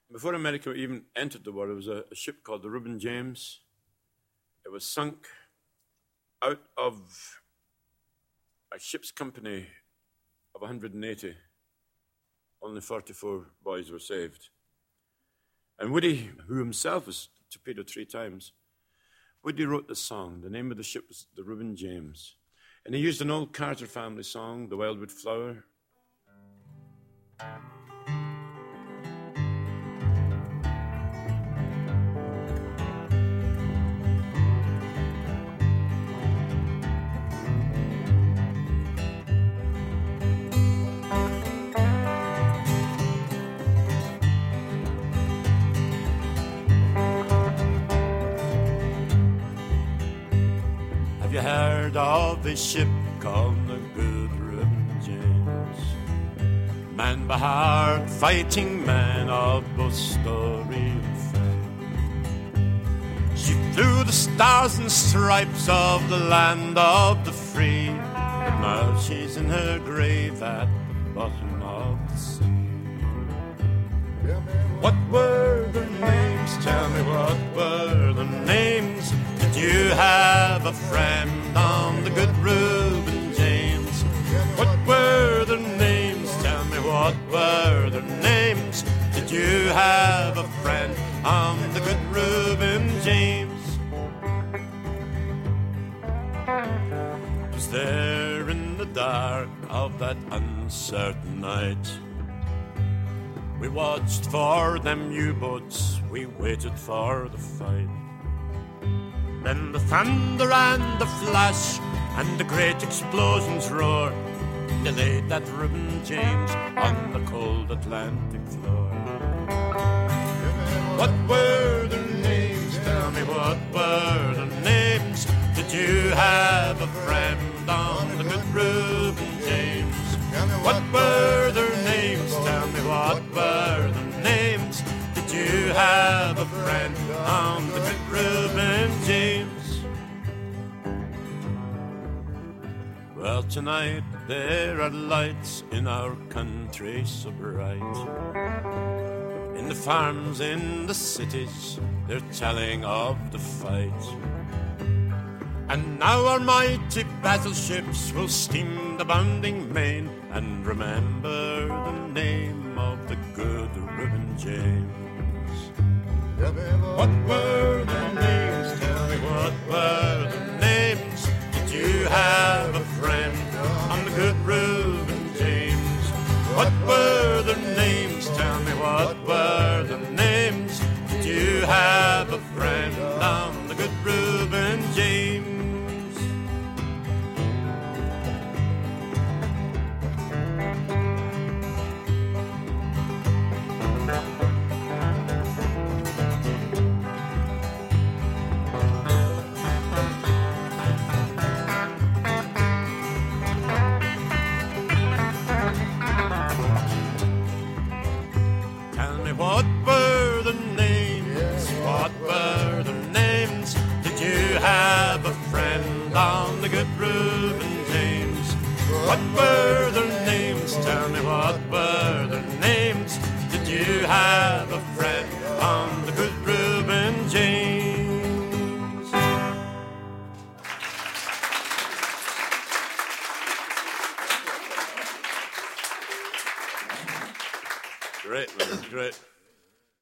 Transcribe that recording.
Before America even entered the war, there was a ship called the Reuben James. It was sunk out of a ship's company of 180. Only 44 boys were saved. And Woody, who himself was torpedoed 3 times, Woody wrote the song. The name of the ship was the Reuben James. And he used an old Carter family song, The Wildwood Flower. Have you heard of a ship called the Good Reuben James? Man by heart, fighting man of both story and fame. She flew the stars and stripes of the land of the free, but now she's in her grave at the bottom of the sea. What were their names? Tell me, what were their names? Did you have a friend on the Good Reuben James? What were their names? Tell me, what were their names? Did you have a friend on the Good Reuben James? It was there in the dark of that uncertain night. We watched for them U-boats, we waited for the fight. Then the thunder and the flash and the great explosions roar, they laid that Reuben James on the cold Atlantic floor. What were their names? Tell me, what were their names? Did you have a friend on the Good Reuben James? What were their names? Tell me, what were their names? Did you have a friend on the Good Reuben James? Well, tonight there are lights in our country so bright. In the farms, in the cities, they're telling of the fight. And now our mighty battleships will steam the bounding main and remember the name of the Good Reuben James. What were their names? Tell me, what were their names? Did you have a friend on the Good Reuben James? What were their names? Tell me, what were their names? Did you have a friend on the Good Reuben James? What were the names? Yes. What were the names? Did you have a friend on the Good Reuben James? What were their names? Tell me, what were their names? Did you have a friend